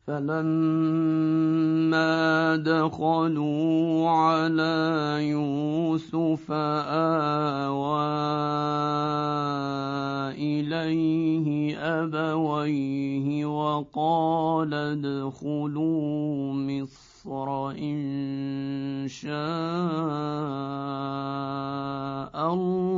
فلما دخلوا على يوسف آوى إليه أبويه وقال ادخلوا مصر إن شاء الله